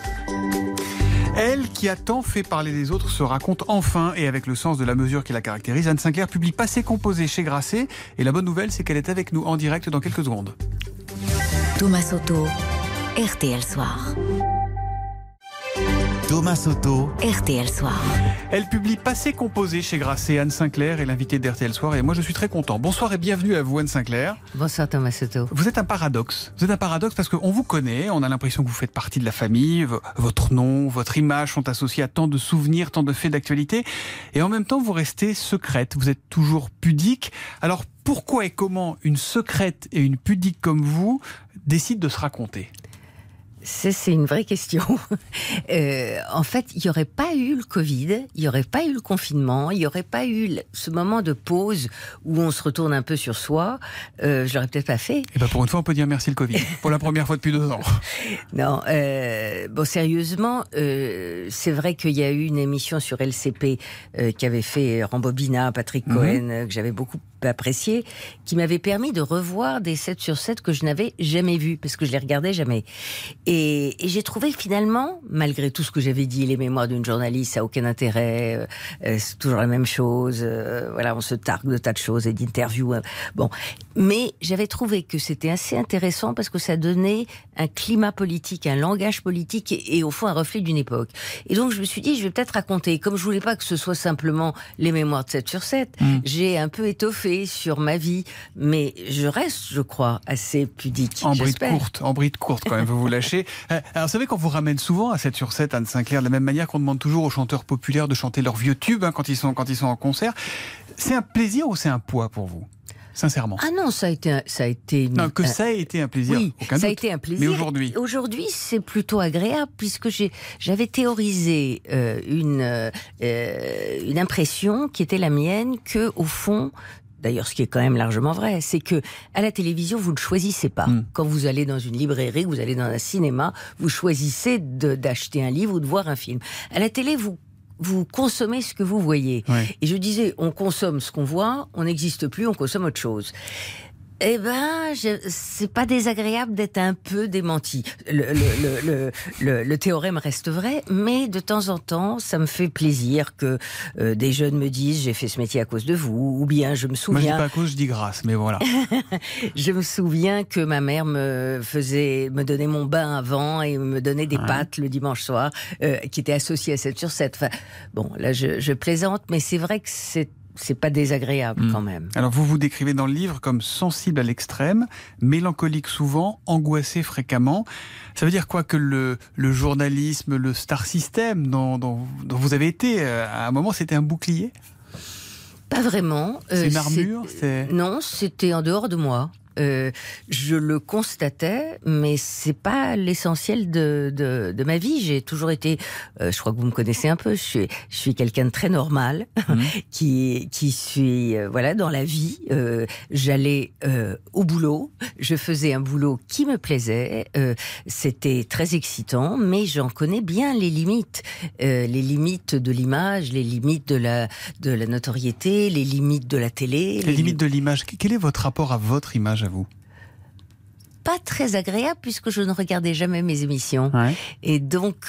Elle, qui a tant fait parler des autres, se raconte enfin, et avec le sens de la mesure qui la caractérise. Anne Sinclair publie Passé composé chez Grasset, et la bonne nouvelle, c'est qu'elle est avec nous en direct dans quelques secondes. Thomas Soto, RTL Soir. Thomas Soto, RTL Soir. Elle publie Passé composé chez Grasset. Anne Sinclair est l'invitée d'RTL Soir et moi je suis très content. Bonsoir et bienvenue à vous Anne Sinclair. Bonsoir Thomas Soto. Vous êtes un paradoxe. Vous êtes un paradoxe parce qu'on vous connaît, on a l'impression que vous faites partie de la famille, votre nom, votre image sont associés à tant de souvenirs, tant de faits d'actualité et en même temps vous restez secrète, vous êtes toujours pudique. Alors pourquoi et comment une secrète et une pudique comme vous décident de se raconter ? C'est une vraie question. En fait, il n'y aurait pas eu le Covid, il n'y aurait pas eu le confinement, il n'y aurait pas eu ce moment de pause où on se retourne un peu sur soi. Je l'aurais peut-être pas fait. Et ben pour une fois, on peut dire merci le Covid. Pour la première fois depuis 2 ans. Non, bon, sérieusement, c'est vrai qu'il y a eu une émission sur LCP qui avait fait Rambobina, Patrick Cohen, que j'avais beaucoup apprécié, qui m'avait permis de revoir des 7 sur 7 que je n'avais jamais vus, parce que je les regardais jamais. Et j'ai trouvé finalement, malgré tout ce que j'avais dit, les mémoires d'une journaliste, ça n'a aucun intérêt, c'est toujours la même chose, voilà, on se targue de tas de choses et d'interviews. Bon, mais j'avais trouvé que c'était assez intéressant parce que ça donnait un climat politique, un langage politique et au fond un reflet d'une époque. Et donc je me suis dit, je vais peut-être raconter, comme je voulais pas que ce soit simplement les mémoires de 7 sur 7, j'ai un peu étoffé sur ma vie, mais je reste, je crois, assez pudique. En bride courte quand même, vous lâchez. Alors vous savez qu'on vous ramène souvent à 7 sur 7, Anne Sinclair, de la même manière qu'on demande toujours aux chanteurs populaires de chanter leurs vieux tubes quand ils sont en concert. C'est un plaisir ou c'est un poids pour vous ? Sincèrement. Ah non, ça a été non, que ça a été un plaisir. Oui, aucun doute. Ça a été un plaisir. Mais aujourd'hui, c'est plutôt agréable puisque j'avais théorisé une impression qui était la mienne que au fond. D'ailleurs, ce qui est quand même largement vrai, c'est que à la télévision, vous ne choisissez pas. Quand vous allez dans une librairie, vous allez dans un cinéma, vous choisissez d'acheter un livre ou de voir un film. À la télé, vous consommez ce que vous voyez. Ouais. Et je disais, on consomme ce qu'on voit, on n'existe plus, on consomme autre chose. Eh ben, c'est pas désagréable d'être un peu démenti. Le théorème reste vrai, mais de temps en temps, ça me fait plaisir que des jeunes me disent j'ai fait ce métier à cause de vous, ou bien je me souviens. Moi, je dis pas à cause, je dis grâce, mais voilà. Je me souviens que ma mère me donnait mon bain avant et me donnait des pâtes le dimanche soir, qui étaient associées à 7 sur 7. Enfin, bon, là, je plaisante, mais c'est vrai que c'est pas désagréable quand même. Alors vous vous décrivez dans le livre comme sensible à l'extrême, mélancolique souvent, angoissé fréquemment. Ça veut dire quoi que le journalisme, le star system dont vous avez été, à un moment c'était un bouclier ? Pas vraiment. C'est une armure ? Non, c'était en dehors de moi. je le constatais, mais c'est pas l'essentiel de ma vie. J'ai toujours été, je crois que vous me connaissez un peu, je suis quelqu'un de très normal, qui suis dans la vie. J'allais au boulot, je faisais un boulot qui me plaisait, c'était très excitant, mais j'en connais bien les limites de l'image, les limites de la notoriété, les limites de la télé. Les limites de l'image. Quel est votre rapport à votre image, à vous ? Pas très agréable puisque je ne regardais jamais mes émissions. Ouais. Et donc,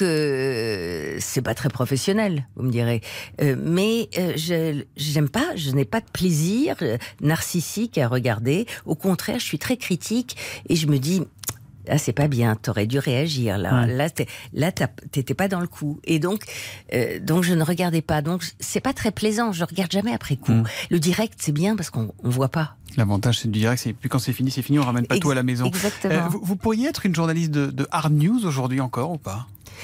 c'est pas très professionnel, vous me direz. Mais j'aime pas, je n'ai pas de plaisir narcissique à regarder. Au contraire, je suis très critique et je me dis... Ah, c'est pas bien, t'aurais dû réagir, là. Ouais. Là, t'étais pas dans le coup. Et donc je ne regardais pas. Donc, c'est pas très plaisant, je regarde jamais après coup. Le direct, c'est bien parce qu'on voit pas. L'avantage, c'est du direct, c'est puis quand c'est fini, on ramène pas tout à la maison. Exactement. Vous pourriez être une journaliste de hard news aujourd'hui encore ou pas ?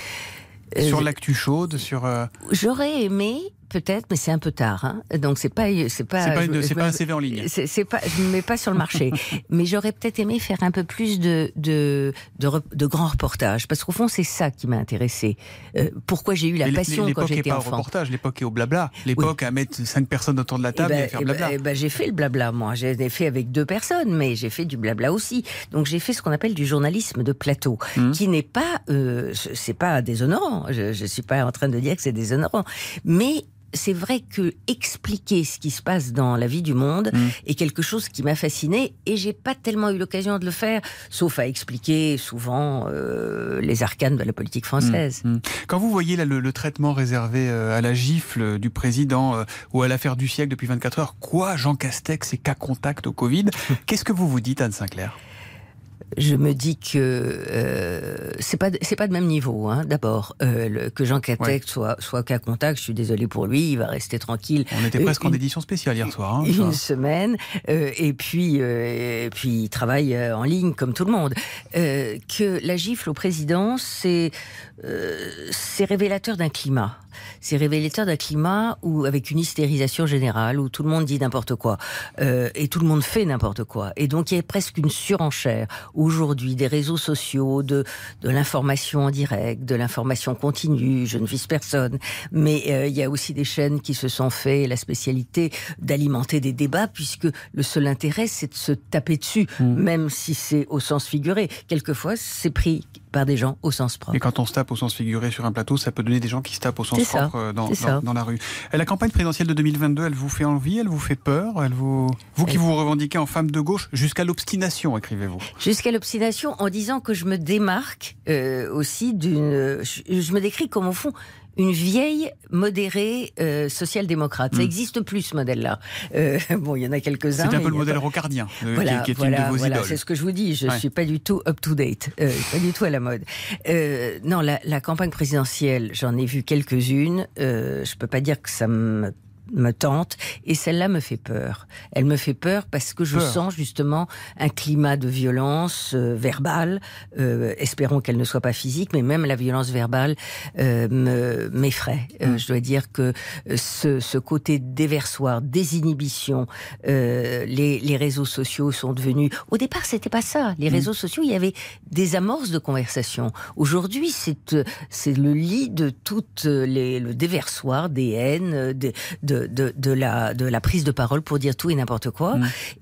Sur l'actu chaude, sur... J'aurais aimé... Peut-être, mais c'est un peu tard. Hein. Donc c'est pas un CV en ligne. Je ne me mets pas sur le marché. Mais j'aurais peut-être aimé faire un peu plus de grands reportages, parce qu'au fond c'est ça qui m'a intéressée. Pourquoi j'ai eu la passion quand j'étais enfant. L'époque n'est pas au reportage, l'époque est au blabla. L'époque à mettre 5 personnes autour de la table et faire blabla. J'ai fait le blabla, moi. Je l'ai fait avec 2 personnes, mais j'ai fait du blabla aussi. Donc j'ai fait ce qu'on appelle du journalisme de plateau, qui n'est pas, c'est pas déshonorant. Je suis pas en train de dire que c'est déshonorant, mais c'est vrai que expliquer ce qui se passe dans la vie du monde est quelque chose qui m'a fascinée et j'ai pas tellement eu l'occasion de le faire, sauf à expliquer souvent les arcanes de la politique française. Quand vous voyez là, le traitement réservé à la gifle du président ou à l'affaire du siècle depuis 24 heures, quoi, Jean Castex et cas contact au Covid, qu'est-ce que vous vous dites, Anne Sinclair ? Je me dis que c'est pas de même niveau. Hein, d'abord, que Jean Castex soit cas contact, je suis désolée pour lui, il va rester tranquille. On était presque en édition spéciale hier soir. Hein, une semaine, et puis il travaille en ligne comme tout le monde. Que la gifle au président, c'est révélateur d'un climat. C'est révélateur d'un climat où, avec une hystérisation générale, où tout le monde dit n'importe quoi, et tout le monde fait n'importe quoi. Et donc il y a presque une surenchère aujourd'hui des réseaux sociaux, de l'information en direct, de l'information continue. Je ne vise personne, mais il y a aussi des chaînes qui se sont fait la spécialité d'alimenter des débats, puisque le seul intérêt c'est de se taper dessus, même si c'est au sens figuré. Quelquefois c'est pris par des gens au sens propre. Et quand on se tape au sens figuré sur un plateau, ça peut donner des gens qui se tapent au sens propre dans la rue. La campagne présidentielle de 2022, elle vous fait envie, elle vous fait peur, vous qui vous revendiquez en femme de gauche, jusqu'à l'obstination, écrivez-vous. Jusqu'à l'obstination, en disant que je me démarque aussi je me décris comme au fond une vieille modérée social-démocrate. Ça n'existe plus, ce modèle-là. Bon, il y en a quelques-uns. C'est un peu le modèle rocardien, qui est une de vos idoles. C'est ce que je vous dis. Je ne suis pas du tout up-to-date, pas du tout à la mode. Non, la campagne présidentielle, j'en ai vu quelques-unes. Je ne peux pas dire que ça me tente, et celle-là me fait peur. Elle me fait peur parce que je sens justement un climat de violence verbale. Espérons qu'elle ne soit pas physique, mais même la violence verbale m'effraie. Je dois dire que ce côté déversoir, désinhibition, les réseaux sociaux sont devenus... Au départ, c'était pas ça. Les réseaux sociaux, il y avait des amorces de conversation. Aujourd'hui, c'est le lit de le déversoir des haines, de la prise de parole pour dire tout et n'importe quoi.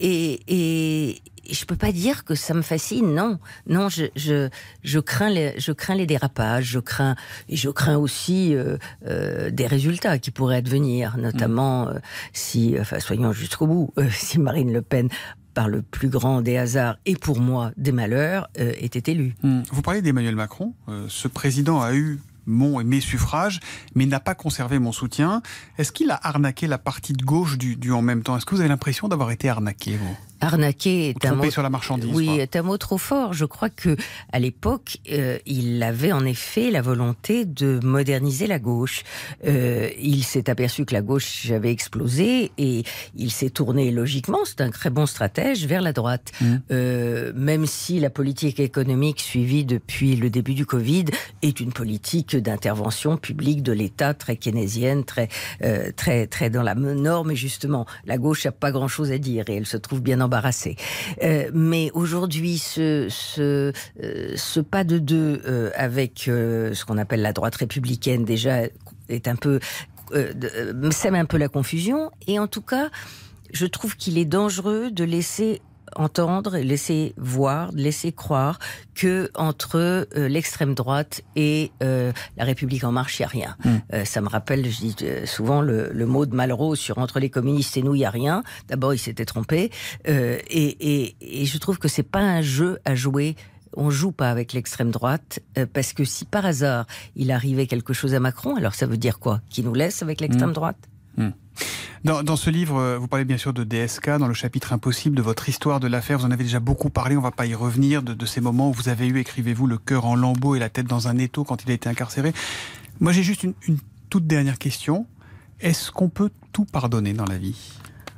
Et je peux pas dire que ça me fascine, non. Non, je crains les dérapages, je crains aussi des résultats qui pourraient advenir, notamment soyons jusqu'au bout, si Marine Le Pen, par le plus grand des hasards et pour moi des malheurs, était élue. Vous parlez d'Emmanuel Macron. Ce président a eu mon et mes suffrages, mais n'a pas conservé mon soutien. Est-ce qu'il a arnaqué la partie de gauche du en même temps ? Est-ce que vous avez l'impression d'avoir été arnaqué, vous ? Arnaquer est un mot sur la marchandise. Oui, est un mot trop fort. Je crois que à l'époque, il avait en effet la volonté de moderniser la gauche. Il s'est aperçu que la gauche avait explosé et il s'est tourné logiquement. C'est un très bon stratège vers la droite. Même si la politique économique suivie depuis le début du Covid est une politique d'intervention publique de l'État très keynésienne, très dans la norme. Et justement, la gauche n'a pas grand-chose à dire et elle se trouve bien embêtée embarrassés. Mais aujourd'hui, ce pas de deux avec ce qu'on appelle la droite républicaine déjà est un peu sème un peu la confusion. Et en tout cas, je trouve qu'il est dangereux de laisser entendre, laisser voir, laisser croire que entre l'extrême droite et la République en marche, il n'y a rien. Ça me rappelle, je dis souvent le mot de Malraux sur entre les communistes et nous, il n'y a rien. D'abord, il s'était trompé. Et je trouve que c'est pas un jeu à jouer. On joue pas avec l'extrême droite parce que si par hasard il arrivait quelque chose à Macron, alors ça veut dire quoi? Qu'il nous laisse avec l'extrême droite? Dans ce livre, vous parlez bien sûr de DSK, dans le chapitre impossible de votre histoire de l'affaire. Vous en avez déjà beaucoup parlé, on ne va pas y revenir, de ces moments où vous avez eu, écrivez-vous, le cœur en lambeaux et la tête dans un étau quand il a été incarcéré. Moi, j'ai juste une toute dernière question. Est-ce qu'on peut tout pardonner dans la vie ?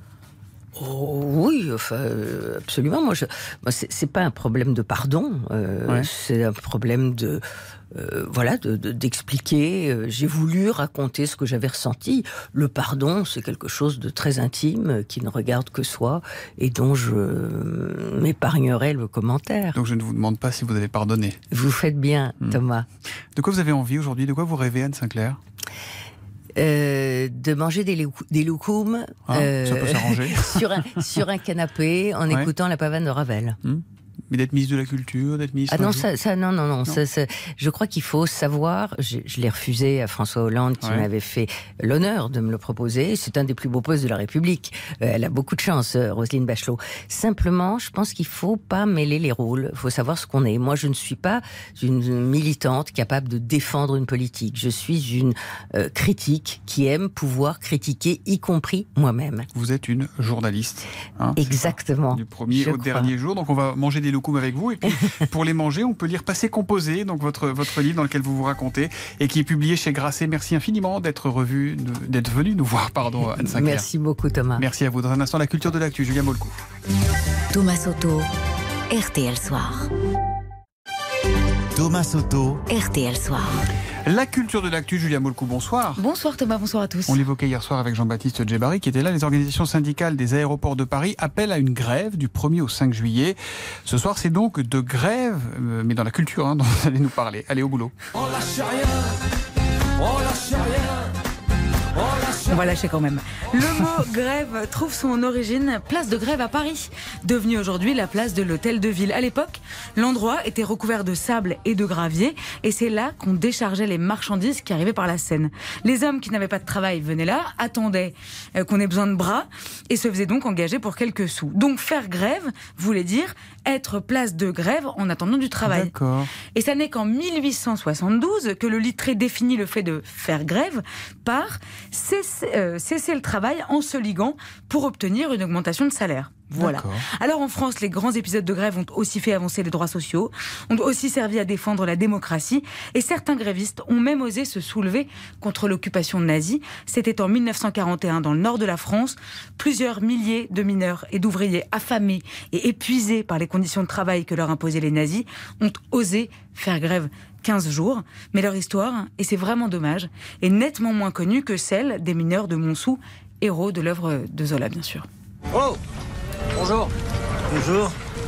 Oui, enfin, absolument. Moi, c'est pas un problème de pardon. C'est un problème d'expliquer. J'ai voulu raconter ce que j'avais ressenti. Le pardon, c'est quelque chose de très intime qui ne regarde que soi et dont je m'épargnerai le commentaire. Donc je ne vous demande pas si vous avez pardonné. Vous faites bien, Thomas. De quoi vous avez envie aujourd'hui? De quoi vous rêvez, Anne Sinclair? De manger des loukoums ça peut s'arranger. sur un canapé en écoutant la pavane de Ravel. Mais d'être ministre de la Culture, d'être ministre... Ah non, non. Je crois qu'il faut savoir... Je l'ai refusé à François Hollande, qui m'avait fait l'honneur de me le proposer. C'est un des plus beaux postes de la République. Elle a beaucoup de chance, Roselyne Bachelot. Simplement, je pense qu'il faut pas mêler les rôles. Il faut savoir ce qu'on est. Moi, je ne suis pas une militante capable de défendre une politique. Je suis une critique qui aime pouvoir critiquer, y compris moi-même. Vous êtes une journaliste. Exactement. Du premier au dernier jour. Donc, on va manger des loukoums avec vous, et puis pour les manger on peut lire Passé Composé, donc votre livre dans lequel vous vous racontez et qui est publié chez Grasset. Merci infiniment d'être venu nous voir, Anne Sinclair. Merci beaucoup, Thomas. Merci à vous. Dans un instant, la culture de l'actu, Julien Molcou. Thomas Soto, RTL Soir. Thomas Soto, RTL Soir. La culture de l'actu, Julia Molcou, bonsoir. Bonsoir Thomas, bonsoir à tous. On l'évoquait hier soir avec Jean-Baptiste Djebari qui était là. Les organisations syndicales des aéroports de Paris appellent à une grève du 1er au 5 juillet. Ce soir, c'est donc de grève, mais dans la culture, dont vous allez nous parler. Allez, au boulot. On lâche rien, on lâche rien, on lâche On va lâcher quand même. Le mot grève trouve son origine place de Grève à Paris, devenue aujourd'hui la place de l'Hôtel de Ville. À l'époque, l'endroit était recouvert de sable et de gravier, et c'est là qu'on déchargeait les marchandises qui arrivaient par la Seine. Les hommes qui n'avaient pas de travail venaient là, attendaient qu'on ait besoin de bras, et se faisaient donc engager pour quelques sous. Donc faire grève voulait dire être place de grève en attendant du travail. D'accord. Et ça n'est qu'en 1872 que le littré définit le fait de faire grève par cesser le travail en se liguant pour obtenir une augmentation de salaire. Voilà. D'accord. Alors en France, les grands épisodes de grève ont aussi fait avancer les droits sociaux, ont aussi servi à défendre la démocratie, et certains grévistes ont même osé se soulever contre l'occupation nazie. C'était en 1941 dans le nord de la France. Plusieurs milliers de mineurs et d'ouvriers affamés et épuisés par les conditions de travail que leur imposaient les nazis ont osé faire grève 15 jours, mais leur histoire, et c'est vraiment dommage, est nettement moins connue que celle des mineurs de Montsou, héros de l'œuvre de Zola, bien sûr. Oh! Bonjour. Bonjour.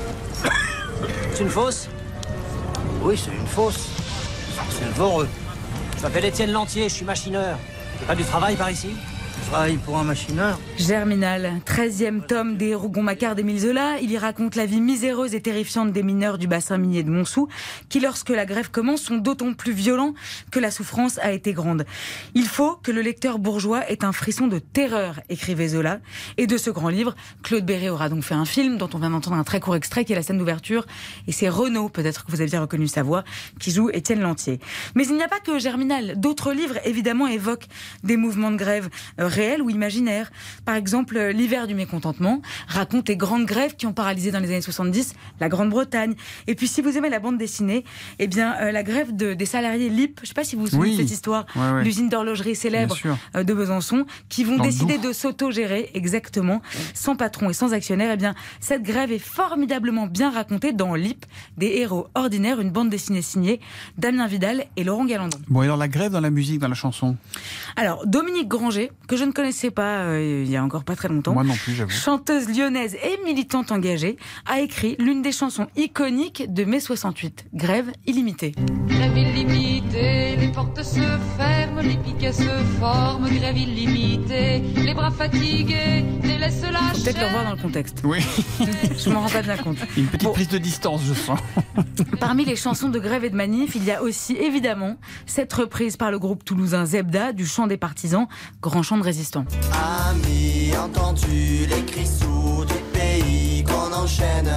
C'est une fosse? Oui, c'est une fosse. C'est le Voreux. Je m'appelle Étienne Lantier, je suis machineur. Pas du travail par ici? Je travaille pour un machineur. Germinal, 13e tome des Rougon-Macquart d'Émile Zola. Il y raconte la vie miséreuse et terrifiante des mineurs du bassin minier de Montsou, qui, lorsque la grève commence, sont d'autant plus violents que la souffrance a été grande. Il faut que le lecteur bourgeois ait un frisson de terreur, écrivait Zola. Et de ce grand livre, Claude Berré aura donc fait un film dont on vient d'entendre un très court extrait, qui est la scène d'ouverture. Et c'est Renaud, peut-être que vous aviez reconnu sa voix, qui joue Étienne Lantier. Mais il n'y a pas que Germinal. D'autres livres, évidemment, évoquent des mouvements de grève réels ou imaginaires. Par exemple, L'hiver du mécontentement raconte les grandes grèves qui ont paralysé dans les années 70 la Grande-Bretagne. Et puis, si vous aimez la bande dessinée, eh bien, la grève des salariés LIP, je ne sais pas si vous vous souvenez de cette histoire, l'usine d'horlogerie célèbre de Besançon, qui vont décider de s'auto-gérer, exactement, sans patron et sans actionnaire. Eh bien, cette grève est formidablement bien racontée dans LIP, des héros ordinaires, une bande dessinée signée Damien Vidal et Laurent Galandon. Bon, et alors la grève dans la musique, dans la chanson? Alors, Dominique Granger, que que je ne connaissais pas il y a encore pas très longtemps. Moi non plus, j'avoue. Chanteuse lyonnaise et militante engagée, a écrit l'une des chansons iconiques de mai 68, Grève illimitée. Grève illimitée, les portes se ferment, les piquets se forment, grève illimitée, les bras fatigués, délaissent la chair. Faut peut-être le revoir dans le contexte. Oui. Je m'en rends pas bien compte. Une petite prise de distance, je sens. Parmi les chansons de grève et de manif, il y a aussi évidemment cette reprise par le groupe toulousain Zebda du chant des partisans, grand chant de résistants. Amis, entendu les cris sourds du pays qu'on enchaîne.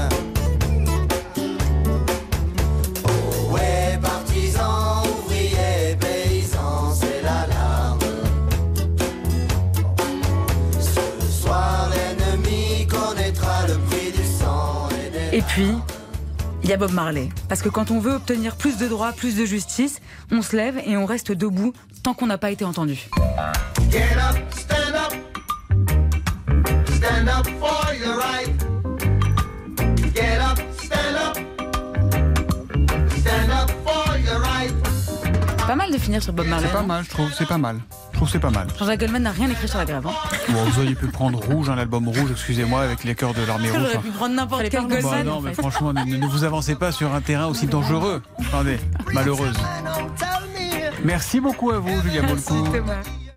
Oh ouais, partisans, ouvriers, paysans, c'est l'alarme. Ce soir, l'ennemi connaîtra le prix du sang et des... Et puis, il y a Bob Marley. Parce que quand on veut obtenir plus de droits, plus de justice, on se lève et on reste debout tant qu'on n'a pas été entendu. Get up, stand up. Stand up for your right. Get up, stand up. Stand up for your right. Pas mal de finir sur Bob Marley. C'est pas mal, je trouve, c'est pas mal. Je trouve que c'est pas mal. Jean-Jacques Goldman n'a rien écrit sur la grève. Bon, vous auriez pu prendre Rouge, l'album Rouge, excusez-moi, avec les chœurs de l'armée rouge. J'aurais pu prendre n'importe quel Goldman. Non, mais franchement, ne vous avancez pas sur un terrain aussi dangereux. Attendez, malheureuse. Merci beaucoup à vous, Julia Molcou. Merci Thomas.